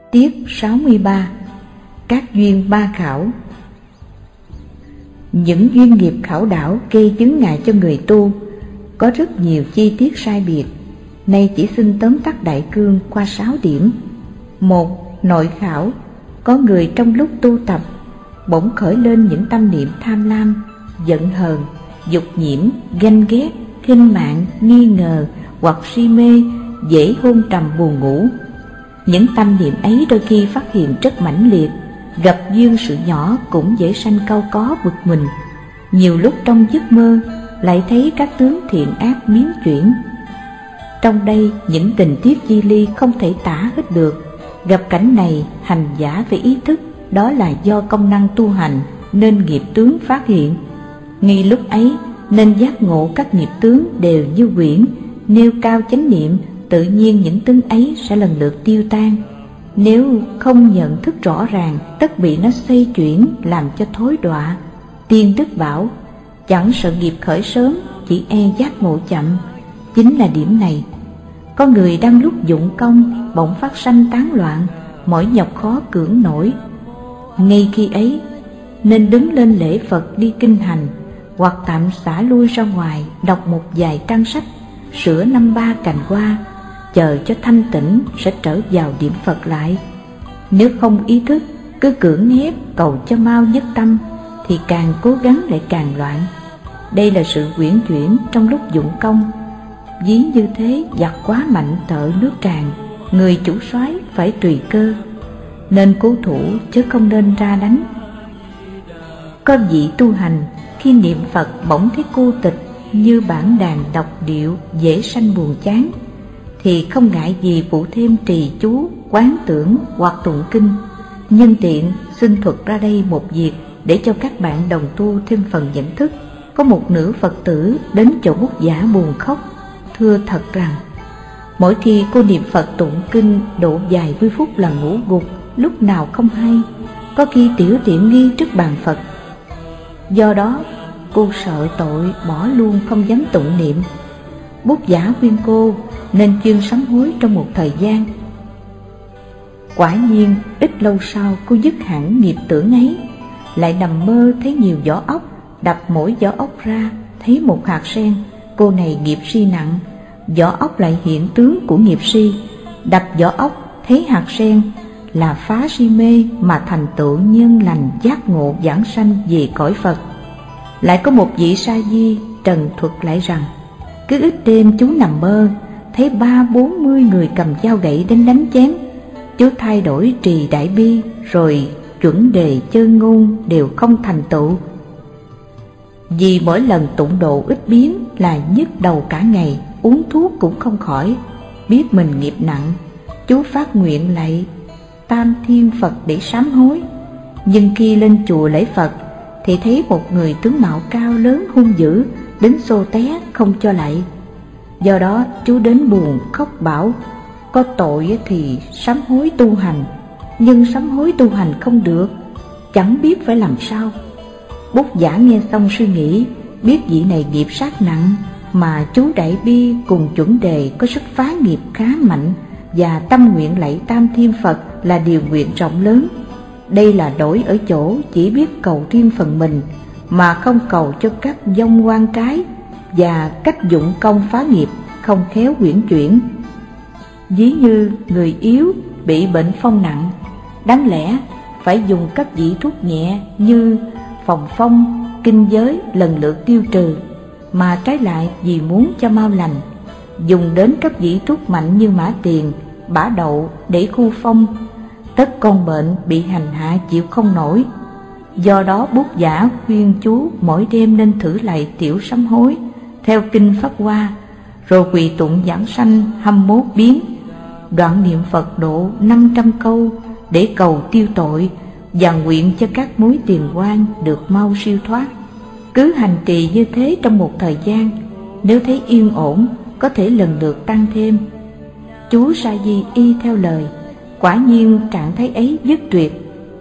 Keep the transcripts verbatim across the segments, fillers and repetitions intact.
Tiết sáu mươi ba. Các duyên ba khảo. Những duyên nghiệp khảo đảo gây chướng ngại cho người tu có rất nhiều chi tiết sai biệt, nay chỉ xin tóm tắt đại cương qua sáu điểm. Một. Nội khảo. Có người trong lúc tu tập bỗng khởi lên những tâm niệm tham lam, giận hờn, dục nhiễm, ganh ghét, khinh mạng, nghi ngờ hoặc si mê, dễ hôn trầm buồn ngủ. Những tâm niệm ấy đôi khi phát hiện rất mãnh liệt, gặp duyên sự nhỏ cũng dễ sanh cau có bực mình. Nhiều lúc trong giấc mơ lại thấy các tướng thiện ác biến chuyển. Trong đây những tình tiết chi ly không thể tả hết được. Gặp cảnh này, hành giả phải ý thức đó là do công năng tu hành nên nghiệp tướng phát hiện. Ngay lúc ấy nên giác ngộ các nghiệp tướng đều như quyển, nêu cao chánh niệm, tự nhiên những tướng ấy sẽ lần lượt tiêu tan. Nếu không nhận thức rõ ràng, tất bị nó xoay chuyển làm cho thối đọa. Tiên Đức bảo, chẳng sợ nghiệp khởi sớm, chỉ e giác ngộ chậm. Chính là điểm này. Có người đang lúc dụng công, bỗng phát sanh tán loạn, mỏi nhọc khó cưỡng nổi. Ngay khi ấy, nên đứng lên lễ Phật đi kinh hành, hoặc tạm xả lui ra ngoài, đọc một vài trang sách, sửa năm ba cành hoa, chờ cho thanh tĩnh sẽ trở vào điểm Phật lại. Nếu không ý thức, cứ cưỡng ép cầu cho mau nhất tâm, thì càng cố gắng lại càng loạn. Đây là sự uyển chuyển trong lúc dụng công. Ví như thế giặc quá mạnh tợ nước tràn, người chủ soái phải tùy cơ, nên cố thủ chứ không nên ra đánh. Có vị tu hành khi niệm Phật bỗng thấy cô tịch như bản đàn đọc điệu, dễ sanh buồn chán, thì không ngại gì phụ thêm trì chú, quán tưởng hoặc tụng kinh. Nhân tiện xin thuật ra đây một việc để cho các bạn đồng tu thêm phần nhận thức. Có một nữ Phật tử đến chỗ Bút Giả buồn khóc, thưa thật rằng mỗi khi cô niệm Phật tụng kinh độ vài mươi phút là ngủ gục, lúc nào không hay, có khi tiểu tiện nghi trước bàn Phật. Do đó cô sợ tội bỏ luôn không dám tụng niệm. Bút Giả khuyên cô nên chuyên sám hối trong một thời gian. Quả nhiên ít lâu sau cô dứt hẳn nghiệp tưởng ấy, lại nằm mơ thấy nhiều vỏ ốc, đập mỗi vỏ ốc ra thấy một hạt sen. Cô này nghiệp si nặng, vỏ ốc lại hiện tướng của nghiệp si, đập vỏ ốc thấy hạt sen là phá si mê mà thành tựu nhân lành giác ngộ vãng sanh về cõi Phật. Lại có một vị sa di trần thuật lại rằng, cứ ít đêm chú nằm mơ thấy ba bốn mươi người cầm dao gậy đến đánh chém. Chú thay đổi trì đại bi, rồi chuẩn đề chân ngôn đều không thành tựu. Vì mỗi lần tụng độ ít biến là nhức đầu cả ngày, uống thuốc cũng không khỏi. Biết mình nghiệp nặng, chú phát nguyện lạy Tam Thiên Phật để sám hối. Nhưng khi lên chùa lễ Phật thì thấy một người tướng mạo cao lớn hung dữ đến xô té không cho lạy. Do đó chú đến buồn khóc bảo, có tội thì sám hối tu hành, nhưng sám hối tu hành không được, chẳng biết phải làm sao. Bút Giả nghe xong suy nghĩ, biết vị này nghiệp sát nặng, mà chú đại bi cùng chuẩn đề có sức phá nghiệp khá mạnh, và tâm nguyện lạy Tam Thiên Phật là điều nguyện rộng lớn. Đây là đổi ở chỗ chỉ biết cầu riêng phần mình, mà không cầu cho các vong oan trái, và cách dụng công phá nghiệp không khéo uyển chuyển. Ví như người yếu bị bệnh phong nặng, đáng lẽ phải dùng các vị thuốc nhẹ như phòng phong, kinh giới lần lượt tiêu trừ, mà trái lại vì muốn cho mau lành, dùng đến các vị thuốc mạnh như mã tiền, bả đậu để khu phong, tất con bệnh bị hành hạ chịu không nổi. Do đó Bút Giả khuyên chú mỗi đêm nên thử lạy tiểu sám hối theo kinh Pháp Hoa, rồi quỳ tụng giảng sanh hăm mốt biến, đoạn niệm Phật độ năm trăm câu để cầu tiêu tội và nguyện cho các mối tiền oan được mau siêu thoát. Cứ hành trì như thế trong một thời gian, nếu thấy yên ổn có thể lần lượt tăng thêm. Chú sa di y theo lời, quả nhiên trạng thái ấy dứt tuyệt.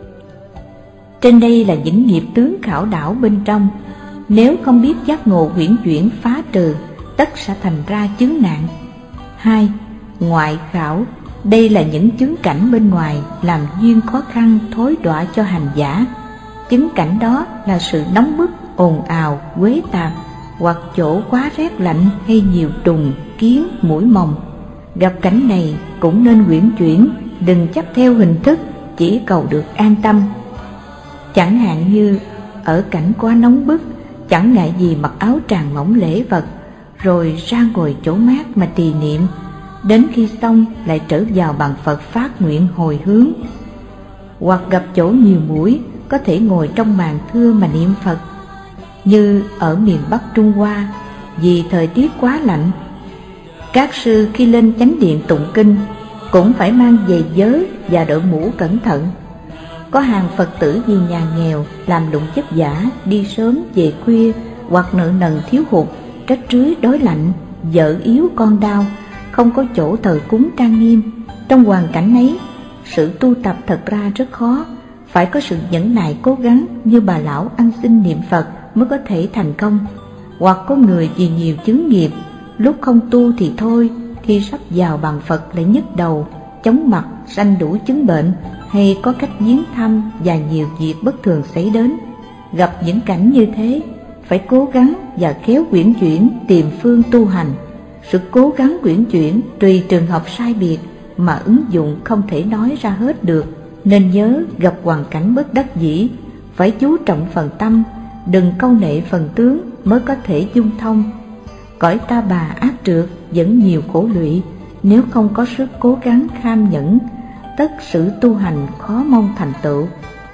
Trên đây là những nghiệp tướng khảo đảo bên trong, nếu không biết giác ngộ huyễn chuyển phá trừ, tất sẽ thành ra chướng nạn. Hai. Ngoại khảo. đây là những chứng cảnh bên ngoài làm duyên khó khăn thối đọa cho hành giả. Chứng cảnh đó là sự nóng bức, ồn ào, quế tạp, hoặc chỗ quá rét lạnh hay nhiều trùng, kiến, muỗi mồng. Gặp cảnh này cũng nên uyển chuyển, đừng chấp theo hình thức, chỉ cầu được an tâm. Chẳng hạn như ở cảnh quá nóng bức, chẳng ngại gì mặc áo tràng mỏng lễ vật, rồi ra ngồi chỗ mát mà trì niệm, đến khi xong lại trở vào bàn Phật phát nguyện hồi hướng. Hoặc gặp chỗ nhiều muỗi, có thể ngồi trong màn thưa mà niệm Phật. Như ở miền Bắc Trung Hoa, vì thời tiết quá lạnh, các sư khi lên chánh điện tụng kinh cũng phải mang giày giới và đội mũ cẩn thận. Có hàng Phật tử vì nhà nghèo, làm lụng vất vả, đi sớm về khuya, hoặc nợ nần thiếu hụt, trách rưới đói lạnh, vợ yếu con đau, không có chỗ thờ cúng trang nghiêm. Trong hoàn cảnh ấy, sự tu tập thật ra rất khó, phải có sự nhẫn nại cố gắng như bà lão ăn xin niệm Phật mới có thể thành công. Hoặc có người vì nhiều chứng nghiệp, lúc không tu thì thôi, khi sắp vào bàn Phật lại nhức đầu, chóng mặt, sanh đủ chứng bệnh, hay có cách viếng thăm và nhiều việc bất thường xảy đến. Gặp những cảnh như thế, phải cố gắng và khéo uyển chuyển tìm phương tu hành. Sự cố gắng uyển chuyển tùy trường hợp sai biệt mà ứng dụng không thể nói ra hết được. Nên nhớ gặp hoàn cảnh bất đắc dĩ, phải chú trọng phần tâm, đừng câu nệ phần tướng mới có thể dung thông. Cõi ta bà ác trượt vẫn nhiều khổ lụy, nếu không có sức cố gắng kham nhẫn, tất sự tu hành khó mong thành tựu.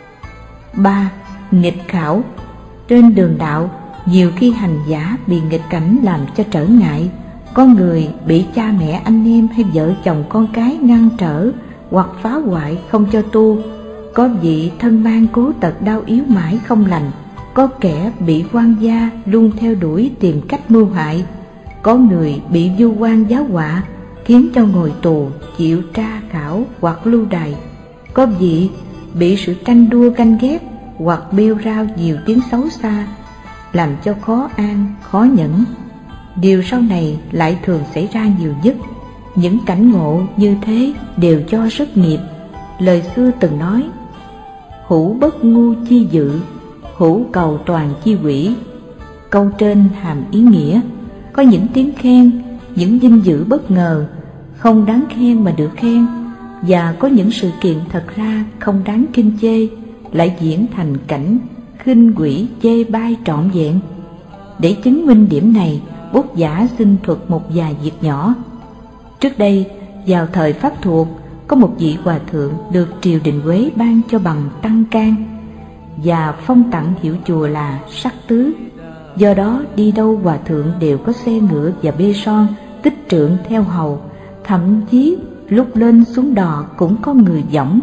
Ba. Nghịch khảo. Trên đường đạo, nhiều khi hành giả bị nghịch cảnh làm cho trở ngại. Có người bị cha mẹ anh em hay vợ chồng con cái ngăn trở hoặc phá hoại không cho tu. Có vị thân mang cố tật đau yếu mãi không lành. Có kẻ bị quan gia luôn theo đuổi tìm cách mưu hại. Có người bị vua quan giáo họa khiến cho ngồi tù, chịu tra khảo hoặc lưu đày. Có vị bị sự tranh đua ganh ghét hoặc bêu rao nhiều tiếng xấu xa, làm cho khó an, khó nhẫn. Điều sau này lại thường xảy ra nhiều nhất. Những cảnh ngộ như thế đều do sức nghiệp. Lời xưa từng nói: hữu bất ngu chi dự, hữu cầu toàn chi quỷ. Câu trên hàm ý nghĩa: có những tiếng khen, những vinh dự bất ngờ không đáng khen mà được khen, và có những sự kiện thật ra không đáng kinh chê lại diễn thành cảnh khinh quỷ chê bai trọn vẹn. Để chứng minh điểm này, Bút giả xin thuật một vài việc nhỏ. Trước đây, vào thời Pháp thuộc, có một vị hòa thượng được triều đình Huế ban cho bằng tăng can và phong tặng hiệu chùa là Sắc Tứ. Do đó đi đâu hòa thượng đều có xe ngựa và bê son tích trượng theo hầu, thậm chí lúc lên xuống đò cũng có người dõng.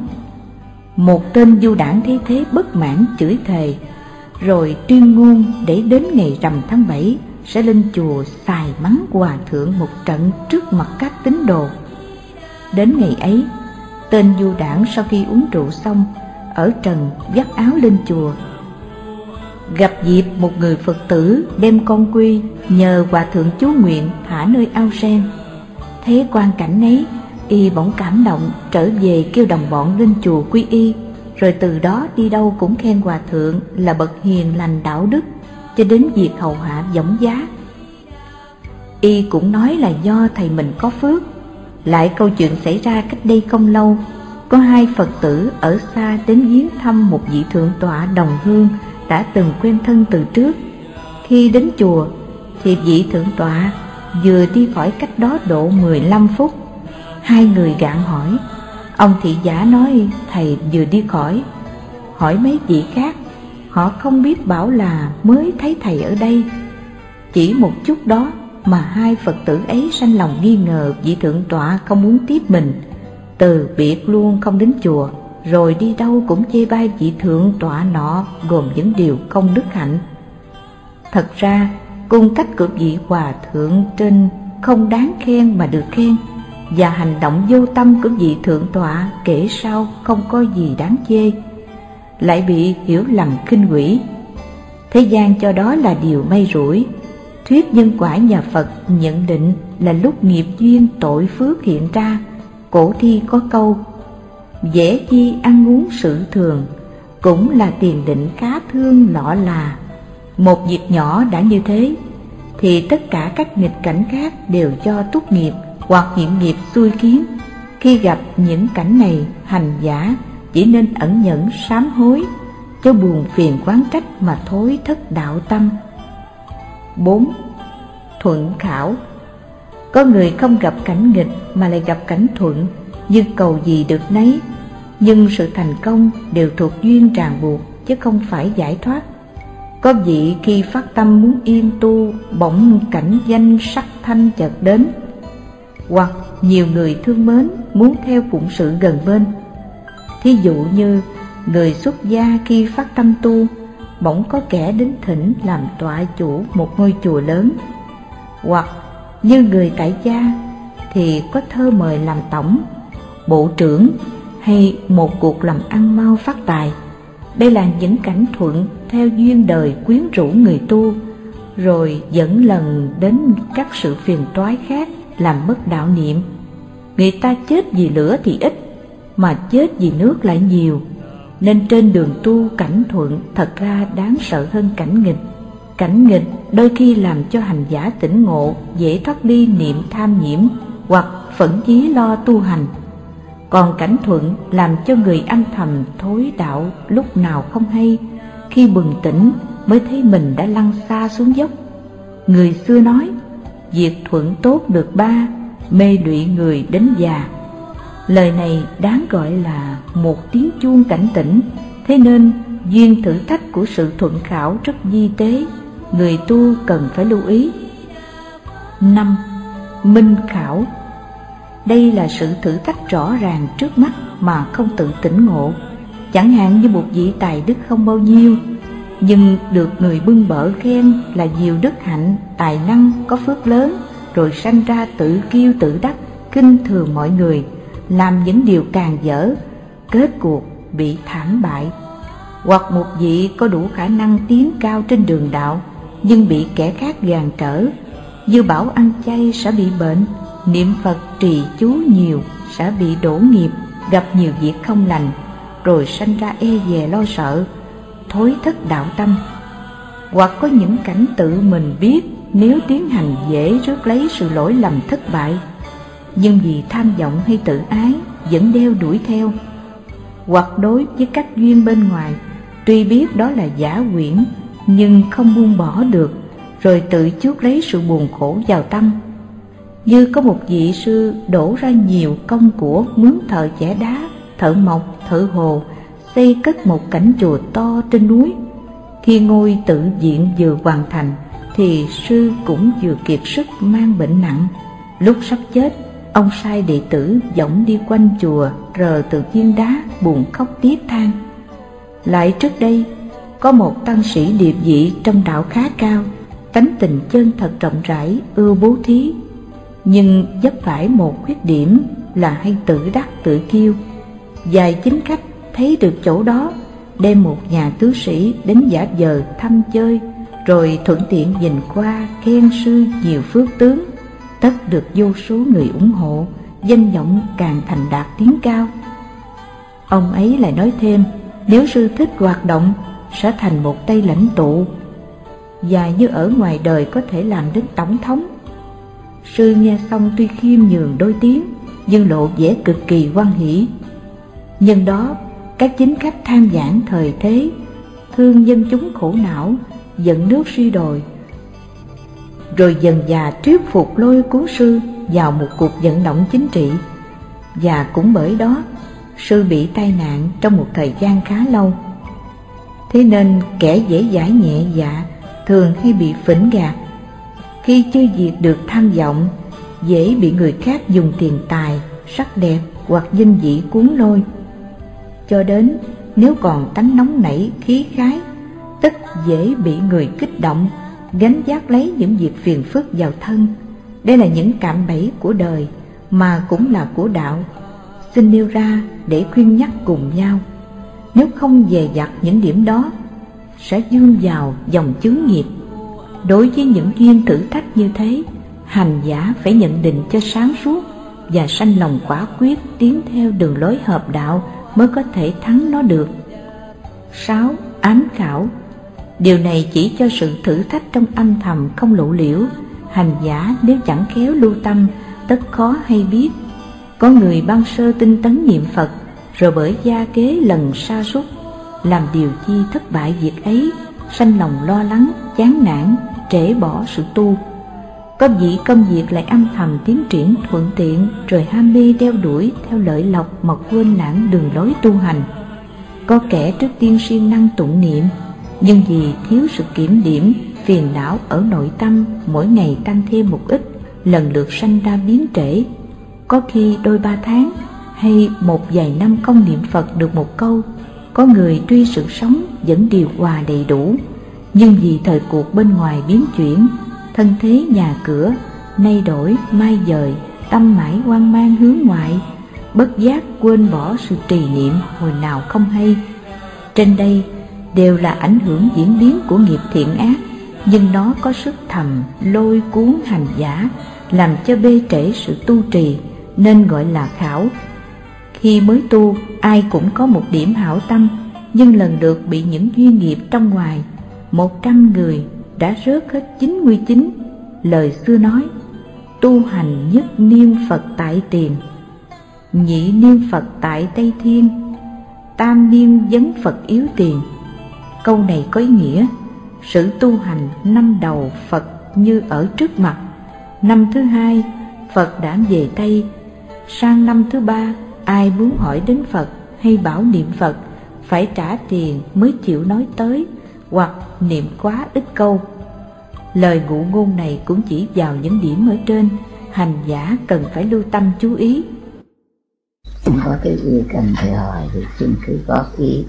Một tên du đảng thấy thế bất mãn chửi thề, rồi tuyên ngôn để đến ngày rằm tháng bảy sẽ lên chùa xài mắng hòa thượng một trận trước mặt các tín đồ. Đến ngày ấy, tên du đảng sau khi uống rượu xong, ở trần vắt áo lên chùa. Gặp dịp một người Phật tử đem con quy nhờ hòa thượng chú nguyện thả nơi ao sen. Thấy quan cảnh ấy, y bỗng cảm động, trở về kêu đồng bọn lên chùa quy y, rồi từ đó đi đâu cũng khen hòa thượng là bậc hiền lành đạo đức, cho đến việc hầu hạ võng giá. Y cũng nói là do thầy mình có phước. Lại câu chuyện xảy ra cách đây không lâu, có hai Phật tử ở xa đến viếng thăm một vị thượng tọa đồng hương đã từng quen thân từ trước. Khi đến chùa thì vị thượng tọa vừa đi khỏi cách đó độ mười lăm phút. Hai người gạn hỏi. Ông thị giả nói thầy vừa đi khỏi. Hỏi mấy vị khác, họ không biết bảo là mới thấy thầy ở đây. Chỉ một chút đó mà hai Phật tử ấy sanh lòng nghi ngờ vị thượng tọa không muốn tiếp mình, từ biệt luôn không đến chùa, rồi đi đâu cũng chê bai vị thượng tọa nọ, gồm những điều không đức hạnh. Thật ra cung cách của vị hòa thượng trên không đáng khen mà được khen, và hành động vô tâm của vị thượng tọa kể sau không có gì đáng chê, lại bị hiểu lầm khinh quỷ. Thế gian cho đó là điều may rủi. Thuyết nhân quả nhà Phật nhận định là lúc nghiệp duyên tội phước hiện ra Cổ thi có câu: dễ chi ăn uống sự thường, cũng là tiền định cá thương lọ là. Một việc nhỏ đã như thế, thì tất cả các nghịch cảnh khác đều do túc nghiệp hoặc hiện nghiệp xui khiến. Khi gặp những cảnh này, hành giả chỉ nên ẩn nhẫn sám hối, cho buồn phiền quán trách mà thối thất đạo tâm. Bốn. Thuận khảo. Có người không gặp cảnh nghịch mà lại gặp cảnh thuận, như cầu gì được nấy. Nhưng sự thành công đều thuộc duyên ràng buộc, chứ không phải giải thoát. Có vị khi phát tâm muốn yên tu, bỗng cảnh danh sắc thanh chợt đến. Hoặc nhiều người thương mến muốn theo phụng sự gần bên. Thí dụ như người xuất gia khi phát tâm tu, bỗng có kẻ đến thỉnh làm tọa chủ một ngôi chùa lớn. Hoặc như người tại gia thì có thơ mời làm tổng, bộ trưởng hay một cuộc làm ăn mau phát tài. Đây là những cảnh thuận theo duyên đời quyến rũ người tu, rồi dẫn lần đến các sự phiền toái khác làm mất đạo niệm. Người ta chết vì lửa thì ít, mà chết vì nước lại nhiều. Nên trên đường tu, cảnh thuận thật ra đáng sợ hơn cảnh nghịch. Cảnh nghịch đôi khi làm cho hành giả tỉnh ngộ, dễ thoát ly niệm tham nhiễm hoặc phẫn chí lo tu hành. Còn cảnh thuận làm cho người âm thầm thối đạo lúc nào không hay, khi bừng tỉnh mới thấy mình đã lăn xa xuống dốc. Người xưa nói: việc thuận tốt được ba, mê lụy người đến già. Lời này đáng gọi là một tiếng chuông cảnh tỉnh. Thế nên duyên thử thách của sự thuận khảo rất vi tế, người tu cần phải lưu ý. Năm. Minh khảo. Đây là sự thử thách rõ ràng trước mắt mà không tự tỉnh ngộ. Chẳng hạn như một vị tài đức không bao nhiêu, nhưng được người bưng bở khen là nhiều đức hạnh, tài năng, có phước lớn, rồi sanh ra tự kiêu tự đắc, khinh thường mọi người, làm những điều càng dở, kết cuộc bị thảm bại. Hoặc một vị có đủ khả năng tiến cao trên đường đạo, nhưng bị kẻ khác gàn trở, như bảo ăn chay sẽ bị bệnh, niệm Phật trì chú nhiều sẽ bị đổ nghiệp, gặp nhiều việc không lành, rồi sanh ra e dè lo sợ, thối thất đạo tâm. Hoặc có những cảnh tự mình biết nếu tiến hành dễ rước lấy sự lỗi lầm thất bại, nhưng vì tham vọng hay tự ái vẫn đeo đuổi theo. Hoặc đối với các duyên bên ngoài, tuy biết đó là giả quyển nhưng không buông bỏ được, rồi tự chuốc lấy sự buồn khổ vào tâm. Như có một vị sư đổ ra nhiều công của mướn thợ chẻ đá, thợ mộc, thợ hồ, xây cất một cảnh chùa to trên núi. Khi ngôi tự viện vừa hoàn thành, thì sư cũng vừa kiệt sức mang bệnh nặng. Lúc sắp chết, ông sai đệ tử dõng đi quanh chùa rờ từ viên đá, buồn khóc tiếc than. Lại trước đây, có một tăng sĩ địa vị trong đạo khá cao, tánh tình chân thật rộng rãi, ưa bố thí, nhưng vấp phải một khuyết điểm là hay tự đắc tự kiêu. Vài chính khách thấy được chỗ đó, đem một nhà tứ sĩ đến giả vờ thăm chơi, rồi thuận tiện nhìn qua khen sư nhiều phước tướng, tất được vô số người ủng hộ, danh vọng càng thành đạt tiếng cao. Ông ấy lại nói thêm, nếu sư thích hoạt động sẽ thành một tay lãnh tụ, và như ở ngoài đời có thể làm đến tổng thống. Sư nghe xong tuy khiêm nhường đôi tiếng, nhưng lộ vẻ cực kỳ hoan hỷ. Nhân đó, các chính khách tham giảng thời thế, thương dân chúng khổ não, giận nước suy đồi, rồi dần dà thuyết phục lôi cuốn sư vào một cuộc vận động chính trị. Và cũng bởi đó, sư bị tai nạn trong một thời gian khá lâu. Thế nên kẻ dễ dãi nhẹ dạ thường hay bị phỉnh gạt. Khi chưa diệt được tham vọng, dễ bị người khác dùng tiền tài, sắc đẹp hoặc danh vị cuốn lôi. Cho đến nếu còn tánh nóng nảy khí khái, tất dễ bị người kích động, gánh vác lấy những việc phiền phức vào thân. Đây là những cạm bẫy của đời mà cũng là của đạo, xin nêu ra để khuyên nhắc cùng nhau. Nếu không dè dặt những điểm đó, sẽ dương vào dòng chướng nghiệp. Đối với những duyên thử thách như thế, hành giả phải nhận định cho sáng suốt, và sanh lòng quả quyết tiến theo đường lối hợp đạo mới có thể thắng nó được. Sáu. Ám khảo. Điều này chỉ cho sự thử thách trong âm thầm không lộ liễu. Hành giả nếu chẳng khéo lưu tâm, tất khó hay biết. Có người ban sơ tinh tấn niệm Phật, rồi bởi gia kế lần sa sút làm điều chi thất bại việc ấy, sanh lòng lo lắng, chán nản, trễ bỏ sự tu. Có vị công việc lại âm thầm tiến triển thuận tiện, rồi ham mê đeo đuổi theo lợi lộc mà quên lãng đường lối tu hành. Có kẻ trước tiên siêng năng tụng niệm, nhưng vì thiếu sự kiểm điểm, phiền não ở nội tâm mỗi ngày tăng thêm một ít, lần lượt sanh ra biến trễ. Có khi đôi ba tháng hay một vài năm không niệm Phật được một câu. Có người tuy sự sống vẫn điều hòa đầy đủ, nhưng vì thời cuộc bên ngoài biến chuyển, thân thế nhà cửa nay đổi mai dời, tâm mãi hoang mang hướng ngoại, bất giác quên bỏ sự trì niệm hồi nào không hay. Trên đây đều là ảnh hưởng diễn biến của nghiệp thiện ác, nhưng nó có sức thầm lôi cuốn hành giả, làm cho bê trễ sự tu trì, nên gọi là khảo. Khi mới tu, ai cũng có một điểm hảo tâm, nhưng lần lượt bị những duyên nghiệp trong ngoài. Một trăm người đã rớt hết chín mươi chín. Lời xưa nói, tu hành nhất niên Phật tại tiền, nhị niên Phật tại Tây Thiên, tam niên vấn Phật yếu tiền. Câu này có ý nghĩa, sự tu hành năm đầu Phật như ở trước mặt, năm thứ hai Phật đã về Tây, sang năm thứ ba ai muốn hỏi đến Phật hay bảo niệm Phật phải trả tiền mới chịu nói tới, hoặc niệm quá ít câu. Lời ngụ ngôn này cũng chỉ vào những điểm ở trên, hành giả cần phải lưu tâm chú ý. Có cái gì cần phải hỏi thì xin cứ góp ý.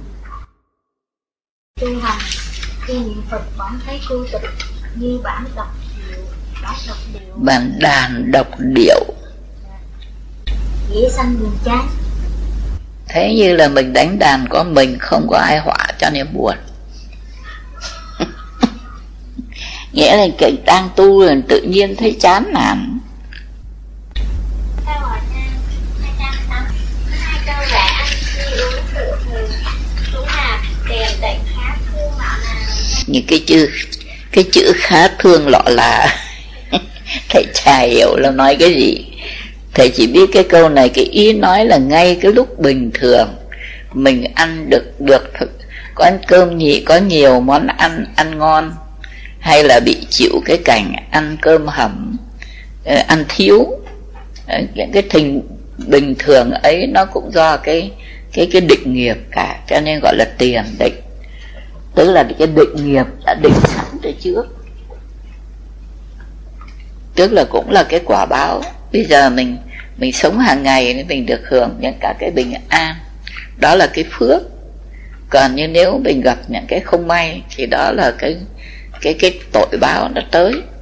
Tu hành khi niệm Phật bỗng thấy cô tịch như bản đọc điệu, bản đọc điệu, bản đàn đọc điệu, dễ sanh buồn chán. Thế như là mình đánh đàn có mình, không có ai họa cho nên buồn. Nghĩa là cái đang tu rồi tự nhiên thấy chán nản. Theo hỏi Trang hai trăm tám mươi hai câu là ăn khi uống rượu thường cũng là kèm bệnh khá thương lọ là. Những cái chữ cái chữ khá thương lọ là thầy chả hiểu là nói cái gì. Thầy chỉ biết cái câu này, cái ý nói là ngay cái lúc bình thường mình ăn được được có ăn cơm nhỉ, có nhiều món ăn ăn ngon, hay là bị chịu cái cảnh ăn cơm hầm, ăn thiếu, những cái tình bình thường ấy nó cũng do cái cái cái định nghiệp cả, cho nên gọi là tiền định, tức là cái định nghiệp đã định sẵn từ trước, tức là cũng là cái quả báo. Bây giờ mình mình sống hàng ngày nên mình được hưởng những cả cái bình an, đó là cái phước. Còn như nếu mình gặp những cái không may thì đó là cái cái cái tội báo nó tới.